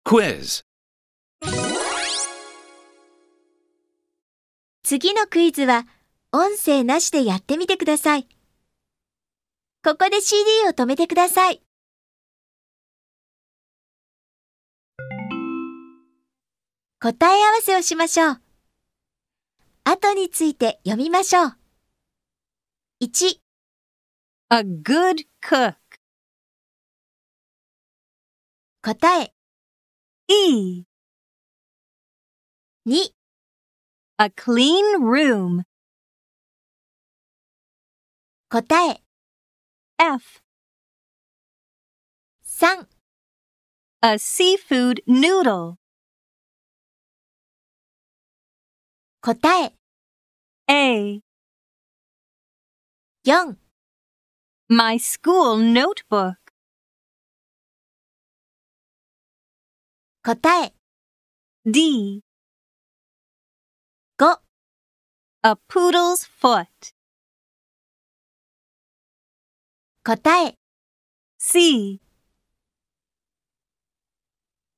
Quiz. 次のクイズは音声なしでやってみてください。ここで CD を止めてください。答え合わせをしましょう。後について読みましょう。1、 A good cook. 答え。 E. 2、 A clean room. 答え。 F. 3、 A seafood noodle. 答え。 A. 4、 My school notebook. 答え。 D. 5、 A poodle's foot. 答え。 C.